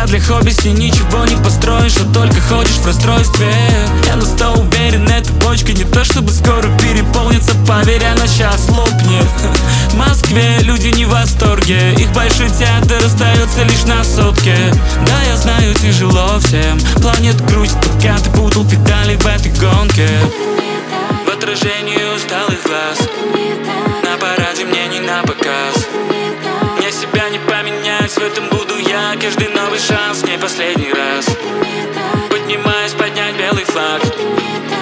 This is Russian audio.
для хобби с ней ничего не построишь, а только ходишь в расстройстве. Я на 100 уверен, эта бочка не то чтобы скоро переполнится. Поверь, она сейчас лопнет. В Москве люди не в восторге, их большой театр остается лишь на сотке. Да, я знаю, тяжело всем, планета крутит, пока ты путал педали в этой гонке. В отражении усталых глаз, на параде мне не на показ. Мне себя не поменять, в этом буду я. Каждый новый шанс, не последний раз. Поднимаюсь поднять белый флаг.